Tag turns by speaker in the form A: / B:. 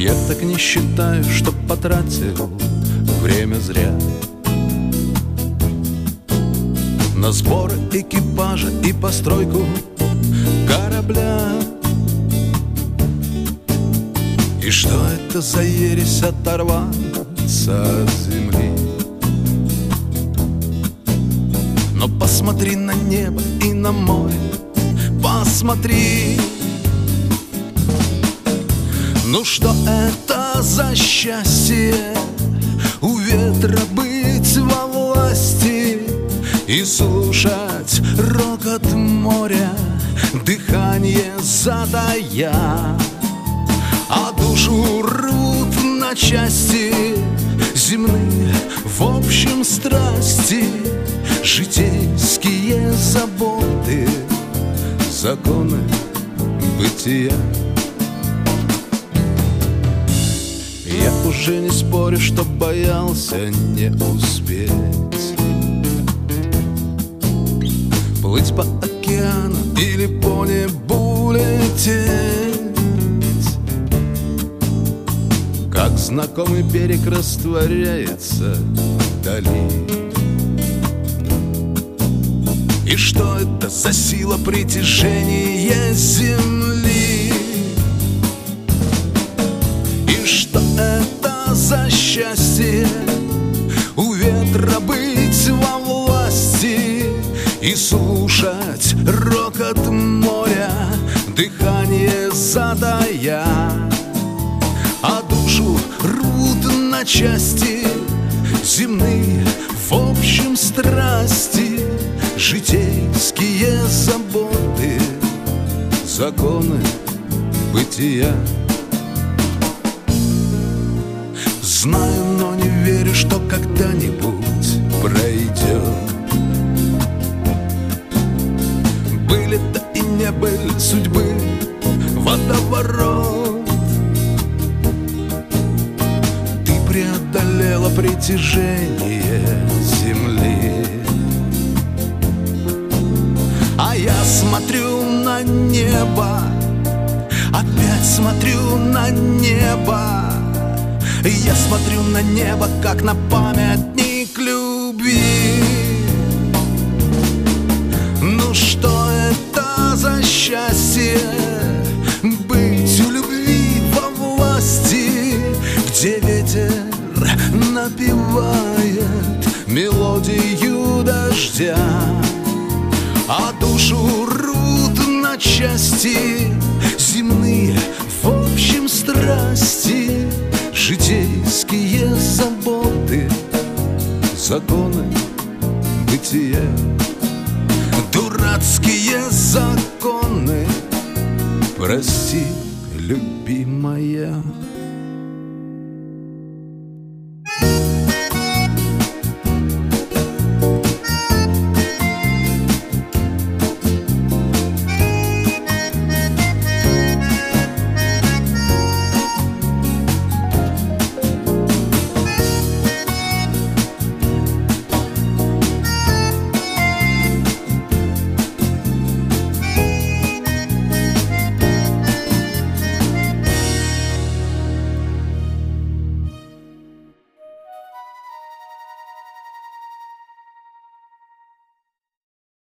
A: Я так не считаю, что потратил время зря на сбор экипажа и постройку корабля. И что это за ересь оторваться от земли? Но посмотри на небо и на море, посмотри. Ну что это за счастье у ветра быть во власти и слушать рокот моря, дыхание затая, а душу рвут на части земные, в общем страсти, житейские заботы, законы бытия. Я уже не спорю, что боялся не успеть плыть по океану или по небу лететь. Как знакомый берег растворяется вдали. И что это за сила притяжения земли? И что это за счастье у ветра быть во власти и слушать рокот моря, дыхание затая, а душу рвут на части земные, в общем страсти, житейские заботы, законы бытия. Знаю, но не верю, что когда-нибудь пройдет. Были-то и не были судьбы водоворот. Ты преодолела притяжение земли, а я смотрю на небо, опять смотрю на небо. Я смотрю на небо, как на памятник любви. Ну что это за счастье быть у любви во власти, где ветер напевает мелодию дождя, а душу рвут на части земные, в общем страсти, житейские заботы, законы бытия. Дурацкие законы, прости, любимая.